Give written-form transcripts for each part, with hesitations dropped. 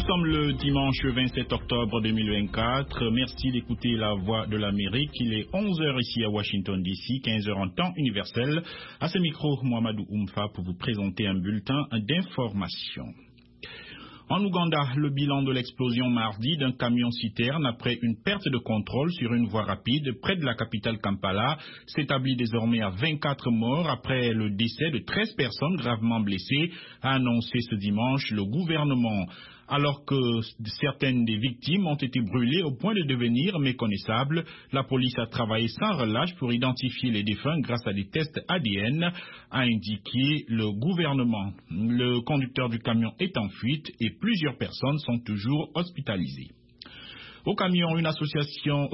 Nous sommes le dimanche 27 octobre 2024. Merci d'écouter la Voix de l'Amérique. Il est 11h ici à Washington DC, 15h en temps universel. À ce micro, Mohamedou Oumfa pour vous présenter un bulletin d'information. En Ouganda, le bilan de l'explosion mardi d'un camion-citerne après une perte de contrôle sur une voie rapide près de la capitale Kampala s'établit désormais à 24 morts après le décès de 13 personnes gravement blessées, a annoncé ce dimanche le gouvernement. Alors que certaines des victimes ont été brûlées au point de devenir méconnaissables, la police a travaillé sans relâche pour identifier les défunts grâce à des tests ADN, a indiqué le gouvernement. Le conducteur du camion est en fuite et plusieurs personnes sont toujours hospitalisées. Au Cameroun, une association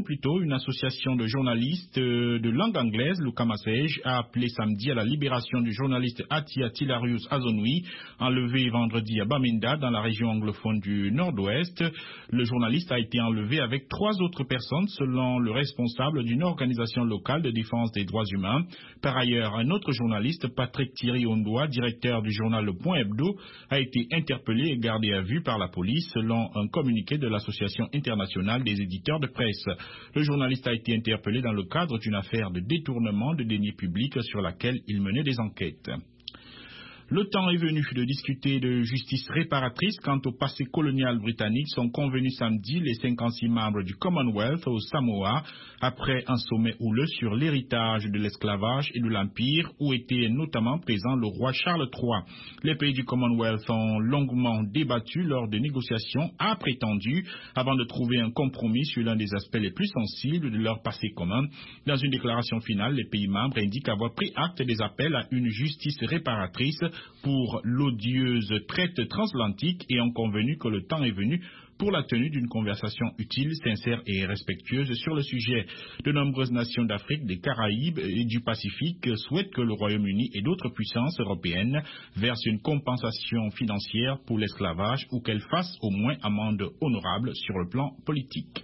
de journalistes de langue anglaise, le Kamasej, a appelé samedi à la libération du journaliste Atia Tilarius Azonoui, enlevé vendredi à Bamenda, dans la région anglophone du Nord-Ouest. Le journaliste a été enlevé avec 3 autres personnes, selon le responsable d'une organisation locale de défense des droits humains. Par ailleurs, un autre journaliste, Patrick Thierry Ondoa, directeur du journal Le Point Hebdo, a été interpellé et gardé à vue par la police, selon un communiqué de l'association internationale des éditeurs de presse. Le journaliste a été interpellé dans le cadre d'une affaire de détournement de deniers publics sur laquelle il menait des enquêtes. Le temps est venu de discuter de justice réparatrice quant au passé colonial britannique. Sont convenus samedi les 56 membres du Commonwealth au Samoa après un sommet houleux sur l'héritage de l'esclavage et de l'Empire où était notamment présent le roi Charles III. Les pays du Commonwealth ont longuement débattu lors de négociations à prétendu avant de trouver un compromis sur l'un des aspects les plus sensibles de leur passé commun. Dans une déclaration finale, les pays membres indiquent avoir pris acte des appels à une justice réparatrice pour l'odieuse traite transatlantique et ont convenu que le temps est venu pour la tenue d'une conversation utile, sincère et respectueuse sur le sujet. De nombreuses nations d'Afrique, des Caraïbes et du Pacifique souhaitent que le Royaume-Uni et d'autres puissances européennes versent une compensation financière pour l'esclavage ou qu'elles fassent au moins amende honorable sur le plan politique.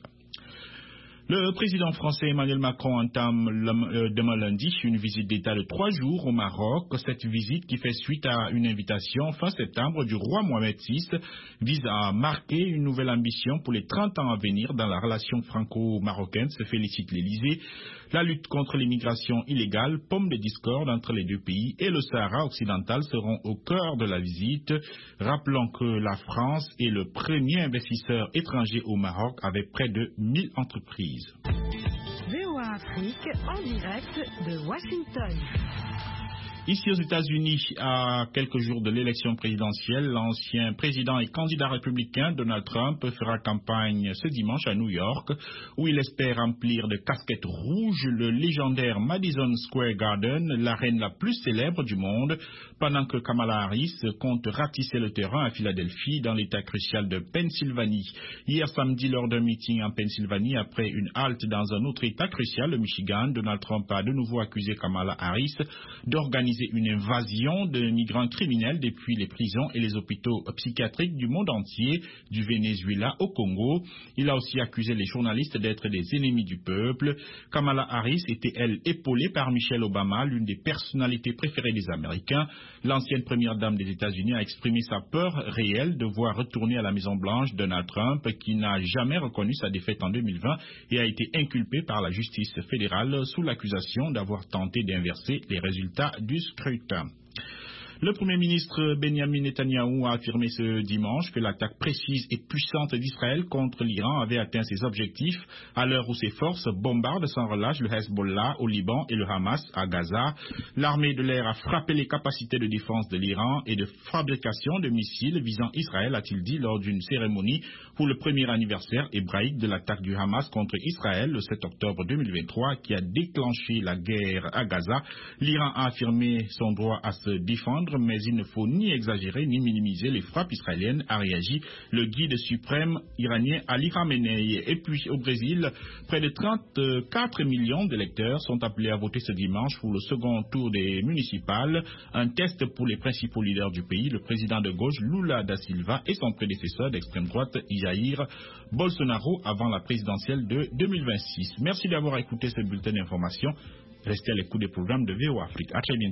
Le président français Emmanuel Macron entame demain lundi une visite d'État de 3 jours au Maroc. Cette visite, qui fait suite à une invitation fin septembre du roi Mohamed VI, vise à marquer une nouvelle ambition pour les 30 ans à venir dans la relation franco-marocaine, se félicite l'Élysée. La lutte contre l'immigration illégale, pomme de discorde entre les deux pays, et le Sahara occidental seront au cœur de la visite. Rappelons que la France est le premier investisseur étranger au Maroc avec près de 1000 entreprises. VOA Afrique en direct de Washington. Ici aux États-Unis, à quelques jours de l'élection présidentielle, l'ancien président et candidat républicain Donald Trump fera campagne ce dimanche à New York, où il espère remplir de casquettes rouges le légendaire Madison Square Garden, l'arène la plus célèbre du monde, pendant que Kamala Harris compte ratisser le terrain à Philadelphie, dans l'état crucial de Pennsylvanie. Hier samedi, lors d'un meeting en Pennsylvanie, après une halte dans un autre état crucial, le Michigan, Donald Trump a de nouveau accusé Kamala Harris d'organiser une invasion de migrants criminels depuis les prisons et les hôpitaux psychiatriques du monde entier, du Venezuela au Congo. Il a aussi accusé les journalistes d'être des ennemis du peuple. Kamala Harris était, elle, épaulée par Michelle Obama, l'une des personnalités préférées des Américains. L'ancienne première dame des États-Unis a exprimé sa peur réelle de voir retourner à la Maison-Blanche Donald Trump, qui n'a jamais reconnu sa défaite en 2020 et a été inculpé par la justice fédérale sous l'accusation d'avoir tenté d'inverser les résultats du scrutin. Le Premier ministre Benjamin Netanyahou a affirmé ce dimanche que l'attaque précise et puissante d'Israël contre l'Iran avait atteint ses objectifs à l'heure où ses forces bombardent sans relâche le Hezbollah au Liban et le Hamas à Gaza. L'armée de l'air a frappé les capacités de défense de l'Iran et de fabrication de missiles visant Israël, a-t-il dit lors d'une cérémonie pour le premier anniversaire hébraïque de l'attaque du Hamas contre Israël le 7 octobre 2023 qui a déclenché la guerre à Gaza. L'Iran a affirmé son droit à se défendre, mais il ne faut ni exagérer ni minimiser les frappes israéliennes, a réagi le guide suprême iranien Ali Khamenei. Et puis au Brésil, près de 34 millions d'électeurs sont appelés à voter ce dimanche pour le second tour des municipales, un test pour les principaux leaders du pays, le président de gauche Lula da Silva et son prédécesseur d'extrême droite Jair Bolsonaro avant la présidentielle de 2026. Merci d'avoir écouté ce bulletin d'information. Restez à l'écoute des programmes de VOA Afrique. À très bientôt.